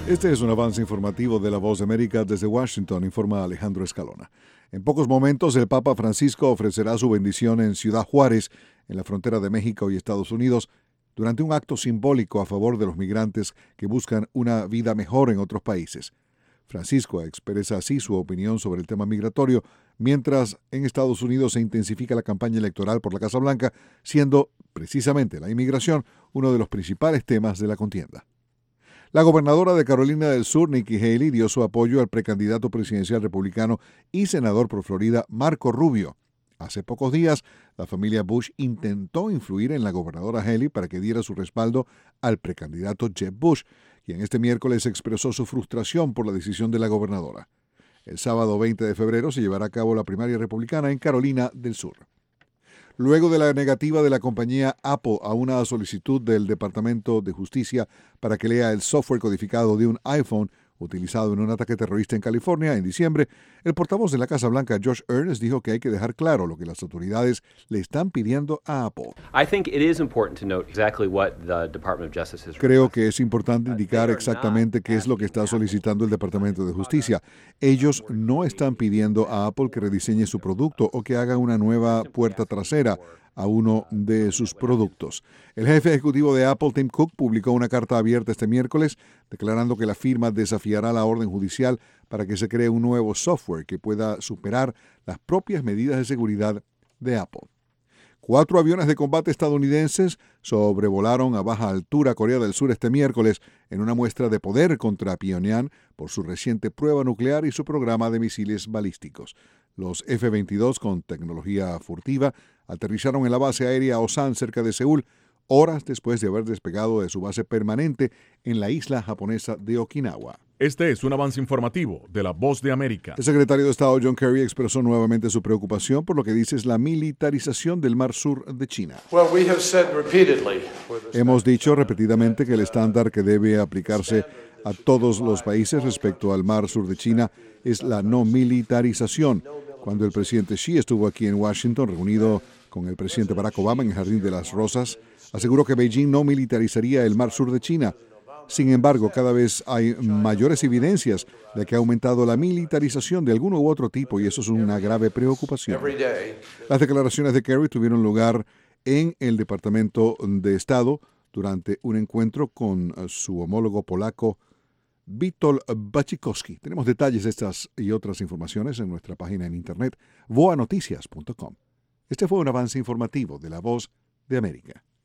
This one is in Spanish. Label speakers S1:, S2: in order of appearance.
S1: Este es un avance informativo de La Voz de América. Desde Washington informa Alejandro Escalona. En pocos momentos el Papa Francisco ofrecerá su bendición en Ciudad Juárez, en la frontera de México y Estados Unidos, durante un acto simbólico a favor de los migrantes que buscan una vida mejor en otros países. Francisco expresa así su opinión sobre el tema migratorio, mientras en Estados Unidos se intensifica la campaña electoral por la Casa Blanca, siendo precisamente la inmigración uno de los principales temas de la contienda. La gobernadora de Carolina del Sur, Nikki Haley, dio su apoyo al precandidato presidencial republicano y senador por Florida, Marco Rubio. Hace pocos días, la familia Bush intentó influir en la gobernadora Haley para que diera su respaldo al precandidato Jeb Bush, quien este miércoles expresó su frustración por la decisión de la gobernadora. El sábado 20 de febrero se llevará a cabo la primaria republicana en Carolina del Sur. Luego de la negativa de la compañía Apple a una solicitud del Departamento de Justicia para que lea el software codificado de un iPhone utilizado en un ataque terrorista en California en diciembre, el portavoz de la Casa Blanca, Josh Earnest, dijo que hay que dejar claro lo que las autoridades le están pidiendo a Apple. Creo que es importante indicar exactamente qué es lo que está solicitando el Departamento de Justicia. Ellos no están pidiendo a Apple que rediseñe su producto o que haga una nueva puerta trasera a uno de sus productos. El jefe ejecutivo de Apple, Tim Cook, publicó una carta abierta este miércoles declarando que la firma desafiará la orden judicial para que se cree un nuevo software que pueda superar las propias medidas de seguridad de Apple. 4 aviones de combate estadounidenses sobrevolaron a baja altura Corea del Sur este miércoles en una muestra de poder contra Pyongyang por su reciente prueba nuclear y su programa de misiles balísticos. Los F-22 con tecnología furtiva aterrizaron en la base aérea Osan cerca de Seúl, horas después de haber despegado de su base permanente en la isla japonesa de Okinawa.
S2: Este es un avance informativo de La Voz de América.
S1: El secretario de Estado John Kerry expresó nuevamente su preocupación por lo que dice es la militarización del Mar Sur de China. Hemos dicho repetidamente que el estándar que debe aplicarse a todos los países respecto al Mar Sur de China es la no militarización. Cuando el presidente Xi estuvo aquí en Washington, reunido con el presidente Barack Obama en el Jardín de las Rosas, aseguró que Beijing no militarizaría el Mar Sur de China. Sin embargo, cada vez hay mayores evidencias de que ha aumentado la militarización de alguno u otro tipo y eso es una grave preocupación. Las declaraciones de Kerry tuvieron lugar en el Departamento de Estado durante un encuentro con su homólogo polaco, Witold Wachikowski. Tenemos detalles de estas y otras informaciones en nuestra página en internet, voanoticias.com. Este fue un avance informativo de La Voz de América.